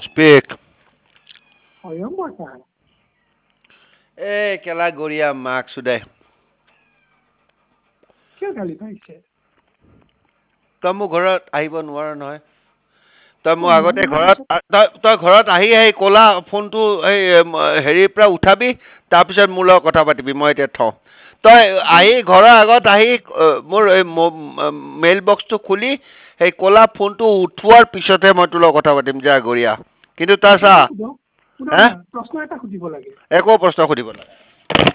Speak. Oyong bata. কেলা গৰিয়া মাক সুদে কিয় গালি পাৰিছে? তই মোৰ ঘৰত আহিব নোৱাৰ নহয় তই মোৰ মই আগতে নোৱাৰ ঘৰত পিছত তই ঘৰত আহি ক'লা ফোনটো এই হেৰিৰ পৰা উঠাবি তাৰপিছত মোৰ লগত কথা পাতিবি মই এতিয়া থওঁ তই আপুনি আহি ঘৰৰ আগত আহি মোৰ এই মেইল বক্সটো খুলি সেই ক'লা ফোনটো উঠোৱাৰ পিছতহে মই তোৰ লগত কথা পাতিম যে গৰিয়া কিন্তু তই কথা চা এটা সোধক শুনক হে না প্ৰশ্ন এটা সুধিব লাগে একো প্ৰশ্ন সুধিব নাই